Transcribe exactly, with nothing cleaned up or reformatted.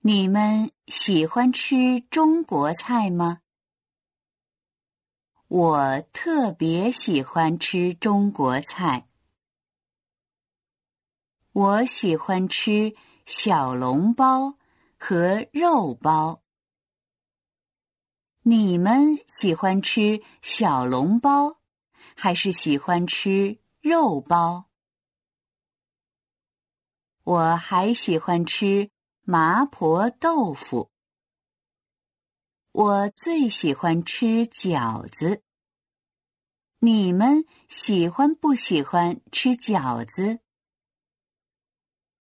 你们喜欢吃中国菜吗？我特别喜欢吃中国菜。我喜欢吃小笼包和肉包。你们喜欢吃小笼包，还是喜欢吃肉包？我还喜欢吃麻婆豆腐。我最喜欢吃饺子。你们喜欢不喜欢吃饺子？